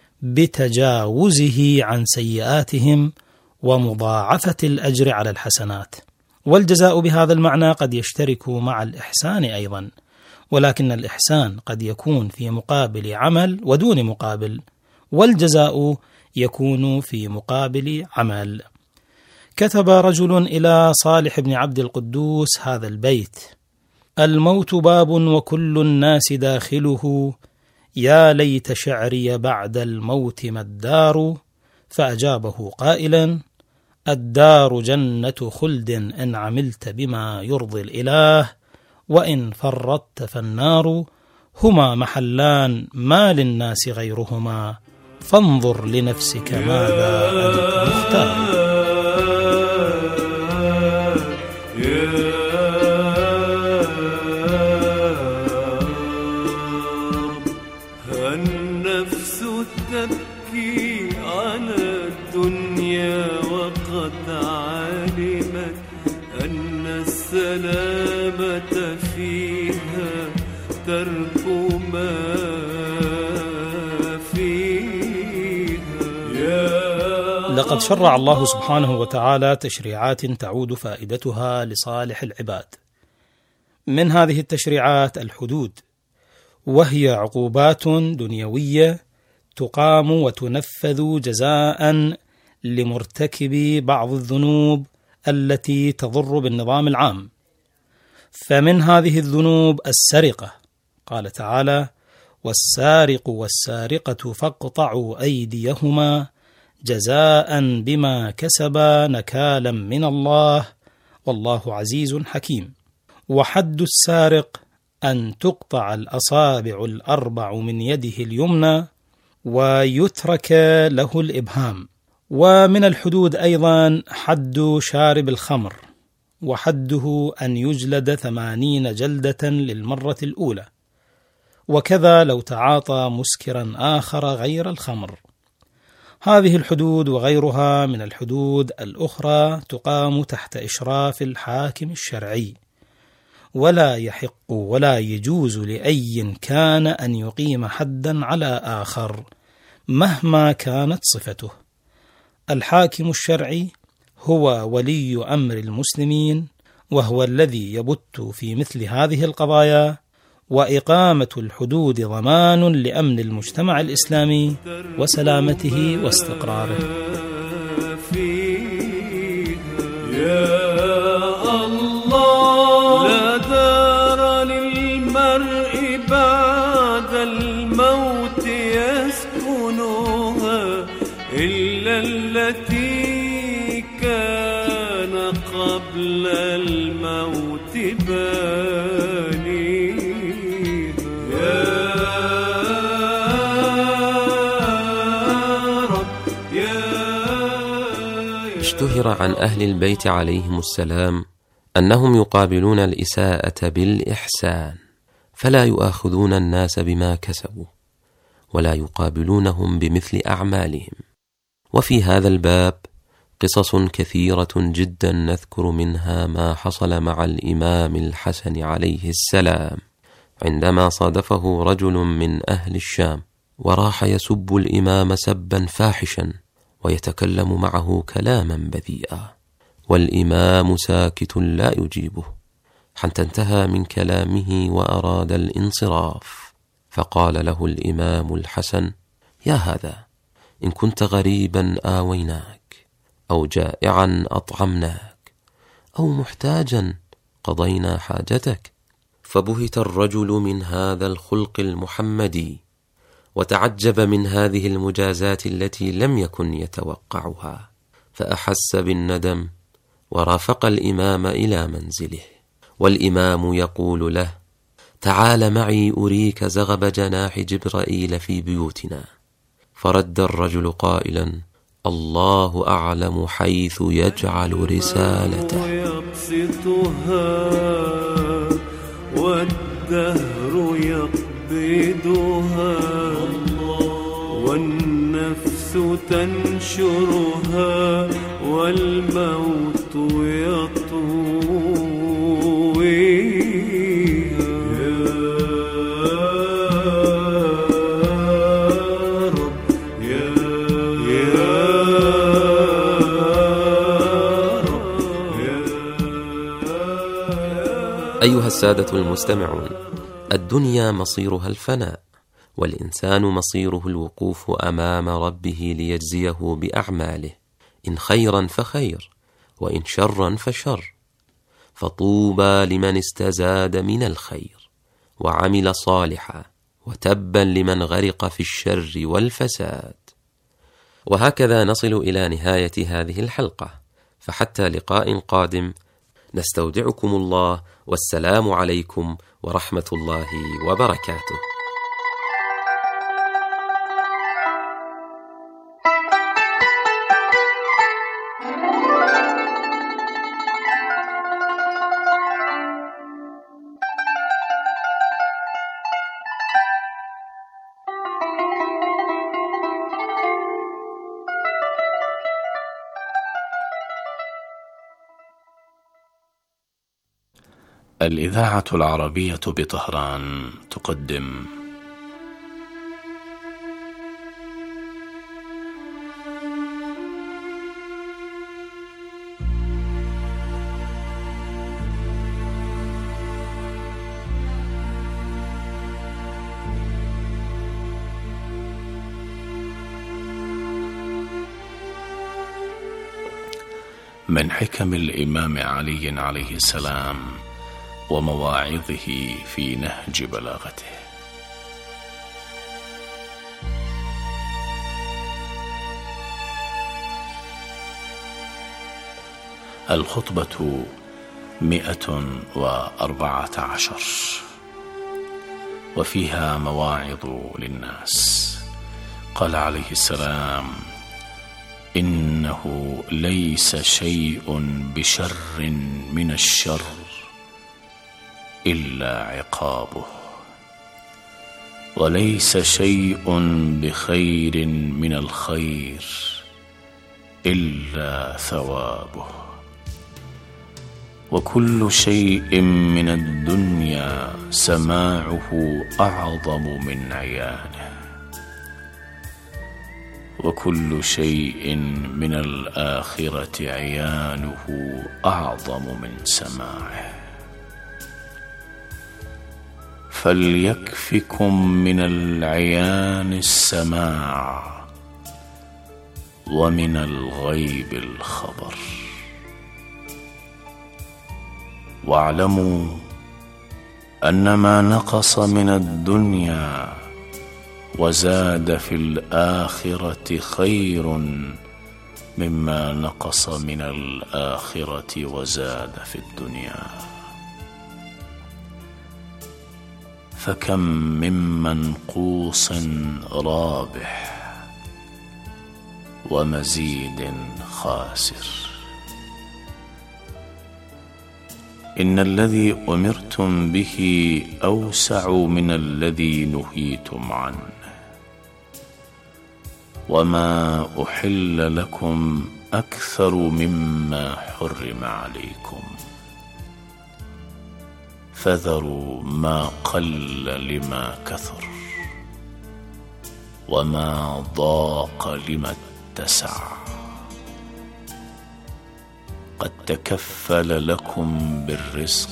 بتجاوزه عن سيئاتهم ومضاعفة الأجر على الحسنات. والجزاء بهذا المعنى قد يشترك مع الإحسان أيضا، ولكن الإحسان قد يكون في مقابل عمل ودون مقابل، والجزاء يكون في مقابل عمل. كتب رجل إلى صالح بن عبد القدوس هذا البيت: الموت باب وكل الناس داخله، يا ليت شعري بعد الموت ما الدار. فأجابه قائلا: الدار جنة خلد إن عملت بما يرضي الإله، وإن فرطت فالنار. هما محلان ما للناس غيرهما، فانظر لنفسك ماذا أنت مختار. النفس تبكي على الدنيا وقد علمت أن السلامة فيها ترك ما فيها. لقد شرع الله سبحانه وتعالى تشريعات تعود فائدتها لصالح العباد. من هذه التشريعات الحدود، وهي عقوبات دنيوية تقام وتنفذ جزاء لمرتكب بعض الذنوب التي تضر بالنظام العام. فمن هذه الذنوب السرقة، قال تعالى: والسارق والسارقة فاقطعوا أيديهما جزاء بما كسبا نكالا من الله والله عزيز حكيم. وحد السارق أن تقطع الأصابع الأربع من يده اليمنى ويترك له الإبهام. ومن الحدود أيضا حد شارب الخمر، وحده أن يجلد ثمانين جلدة للمرة الأولى، وكذا لو تعاطى مسكرا آخر غير الخمر. هذه الحدود وغيرها من الحدود الأخرى تقام تحت إشراف الحاكم الشرعي، ولا يحق ولا يجوز لأي كان أن يقيم حدا على آخر، مهما كانت صفته. الحاكم الشرعي هو ولي أمر المسلمين، وهو الذي يبت في مثل هذه القضايا، وإقامة الحدود ضمان لأمن المجتمع الإسلامي وسلامته واستقراره. يا الله، لا دار للمرء بعد الموت يسكنها إلا التي كان قبل الموت بانيها. يا رب يا اشتهر عن أهل البيت عليهم السلام أنهم يقابلون الإساءة بالإحسان، فلا يؤاخذون الناس بما كسبوا، ولا يقابلونهم بمثل أعمالهم. وفي هذا الباب قصص كثيرة جدا، نذكر منها ما حصل مع الإمام الحسن عليه السلام عندما صادفه رجل من أهل الشام، وراح يسب الإمام سبا فاحشا ويتكلم معه كلاما بذيئا، والإمام ساكت لا يجيبه، حتى انتهى من كلامه وأراد الانصراف، فقال له الإمام الحسن: يا هذا، إن كنت غريبا آويناك، أو جائعا أطعمناك، أو محتاجا قضينا حاجتك. فبهت الرجل من هذا الخلق المحمدي، وتعجب من هذه المجازات التي لم يكن يتوقعها، فأحس بالندم ورافق الإمام إلى منزله، والإمام يقول له: تعال معي أريك زغب جناح جبرائيل في بيوتنا. فرد الرجل قائلا: الله أعلم حيث يجعل رسالته. يبسطها والدهر يقبضها، والنفس تنشرها والموت يطويها. أيها السادة المستمعون، الدنيا مصيرها الفناء، والإنسان مصيره الوقوف أمام ربه ليجزيه بأعماله، إن خيرا فخير، وإن شرا فشر. فطوبى لمن استزاد من الخير وعمل صالحا، وتبا لمن غرق في الشر والفساد. وهكذا نصل إلى نهاية هذه الحلقة، فحتى لقاء قادم نستودعكم الله، والسلام عليكم ورحمة الله وبركاته. الإذاعة العربية بطهران تقدم من حكم الإمام علي عليه السلام ومواعظه في نهج بلاغته. الخطبة مئة وأربعة عشر، وفيها مواعظ للناس. قال عليه السلام: إنه ليس شيء بشر من الشر إلا عقابه، وليس شيء بخير من الخير إلا ثوابه، وكل شيء من الدنيا سماعه أعظم من عيانه، وكل شيء من الآخرة عيانه أعظم من سماعه. فليكفكم من العيان السماع ومن الغيب الخبر. واعلموا أن ما نقص من الدنيا وزاد في الآخرة خير مما نقص من الآخرة وزاد في الدنيا. فكم من منقوص رابح ومزيد خاسر. إن الذي أمرتم به أوسع من الذي نهيتم عنه، وما أحل لكم أكثر مما حرم عليكم، فذروا ما قل لما كثر، وما ضاق لما اتسع. قد تكفل لكم بالرزق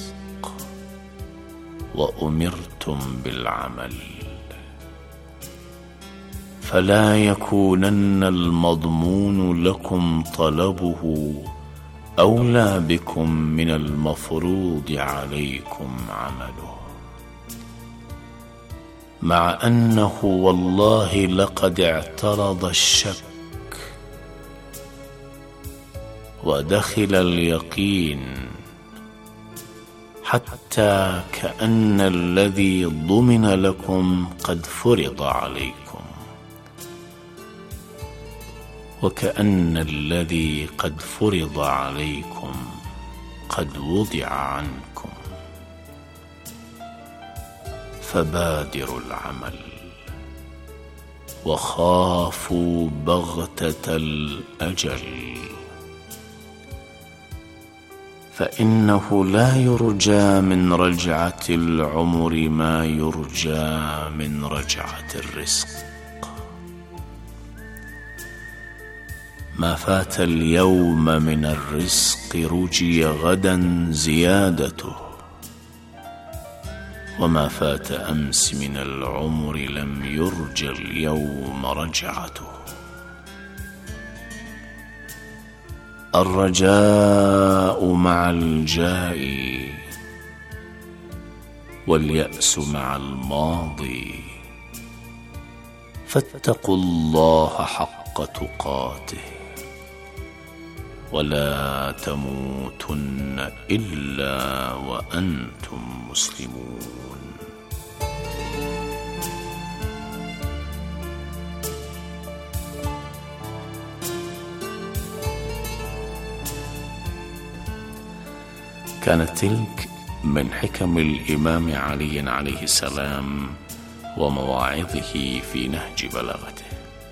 وأمرتم بالعمل، فلا يكونن المضمون لكم طلبه أولى بكم من المفروض عليكم عمله. مع أنه والله لقد اعترض الشك ودخل اليقين، حتى كأن الذي ضمن لكم قد فرض عليكم، وكأن الذي قد فرض عليكم قد وضع عنكم. فبادروا العمل وخافوا بغتة الأجل، فإنه لا يرجى من رجعة العمر ما يرجى من رجعة الرزق. ما فات اليوم من الرزق رجي غدا زيادته، وما فات أمس من العمر لم يرجى اليوم رجعته. الرجاء مع الجائي، واليأس مع الماضي، فاتقوا الله حق تقاته، ولا تموتن إلا وأنتم مسلمون. كانت تلك من حكم الإمام علي عليه السلام ومواعظه في نهج بلاغته.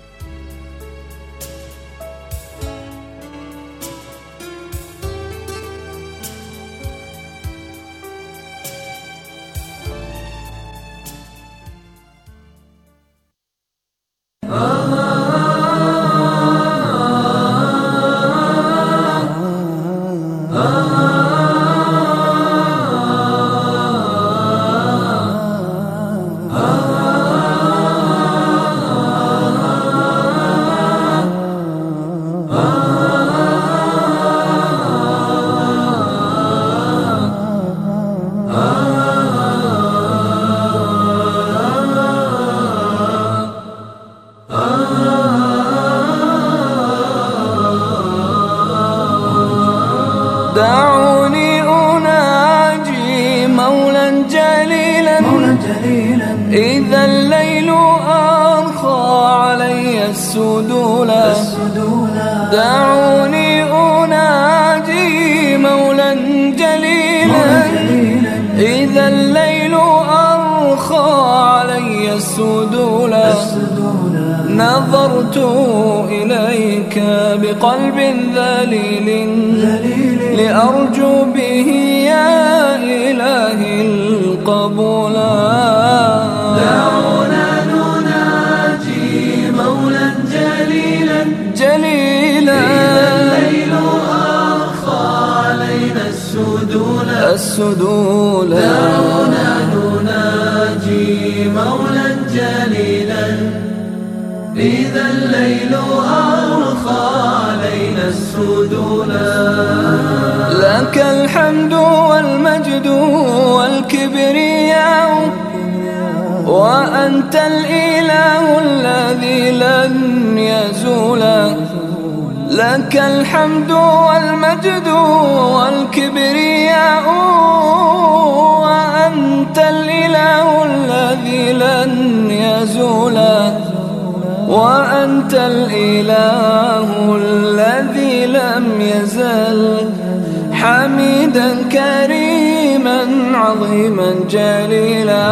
دعوني أناجي مولا جليلا إذا الليل أرخى علي السدولا. دعوني أناجي مولا جليلا إذا الليل أرخى علي السدولا. نظرت إليك بقلب ذليل لأرجو به يا إلهي القبولا. دعونا نناجي مولا جليلا جليلا إذا الليل أرخى علينا السدولا السدولا دعونا نناجي مولا جليلا إذا الليل أرخى علينا السدولا لك الحمد والمجد والكبرياء وأنت الإله الذي لن يزول لك الحمد والمجد والكبرياء وأنت الإله الذي لن يزول وأنت الإله الذي لم يزل حميدا كريما عظيما جليلا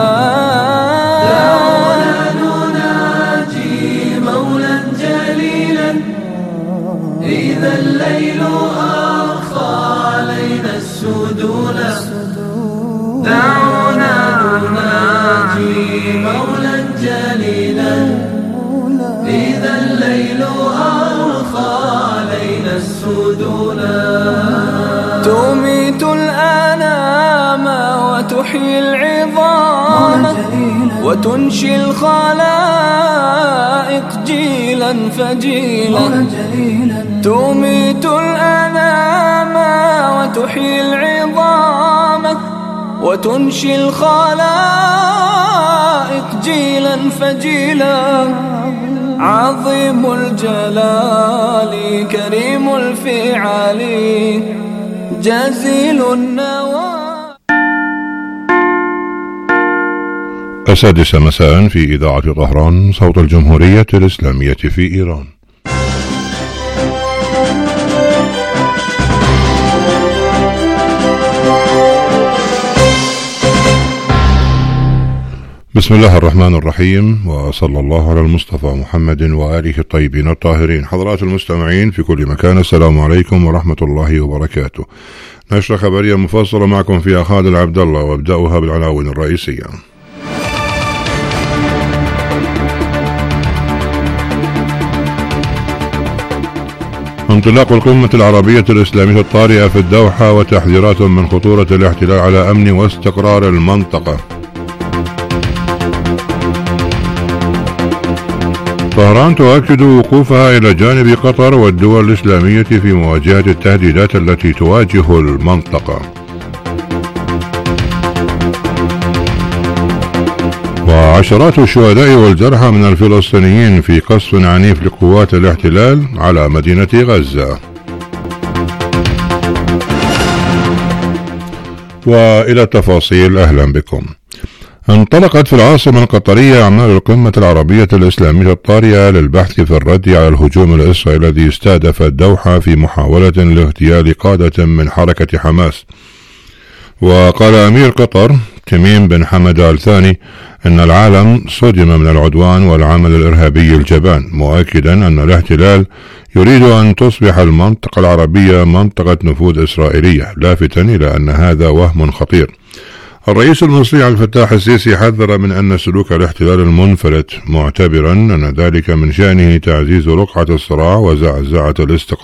دعونا نناجي مولا جليلا إذا الليل أرخى علينا السدولا دعونا نناجي مولا جليلا إذا الليل أرخى علينا السدولا تميت الأنام وتحيي العظام وتنشي الخلائق جيلا فجيلا تميت الأنام وتحيي العظام وتنشي الخلائق جيلا فجيلا عظيم الجلال كريم الفعال جزيل النوى. السادسة مساء في إذاعة طهران صوت الجمهورية الإسلامية في إيران. بسم الله الرحمن الرحيم، وصلى الله على المصطفى محمد وآله الطيبين الطاهرين. حضرات المستمعين في كل مكان، السلام عليكم ورحمة الله وبركاته. نشرة خبرية مفصلة معكم فيها خالد عبد الله، وابدأها بالعناوين الرئيسية. انطلاق القمة العربية الإسلامية الطارئة في الدوحة وتحذيرات من خطورة الاحتلال على أمن واستقرار المنطقة. طهران تؤكد وقوفها إلى جانب قطر والدول الإسلامية في مواجهة التهديدات التي تواجه المنطقة. وعشرات الشهداء والجرحى من الفلسطينيين في قصف عنيف لقوات الاحتلال على مدينة غزة. وإلى التفاصيل، أهلا بكم. انطلقت في العاصمة القطرية أعمال القمة العربية الإسلامية الطارئة للبحث في الرد على الهجوم الإسرائيلي الذي استهدف الدوحة في محاولة لاغتيال قادة من حركة حماس. وقال أمير قطر تميم بن حمد آل ثاني أن العالم صدم من العدوان والعمل الإرهابي الجبان، مؤكدا أن الاحتلال يريد أن تصبح المنطقة العربية منطقة نفوذ إسرائيلية، لافتا إلى أن هذا وهم خطير. الرئيس المصري عبد الفتاح السيسي حذر من أن سلوك الاحتلال المنفلت، معتبرا أن ذلك من شأنه تعزيز رقعة الصراع وزعزعة الاستقرار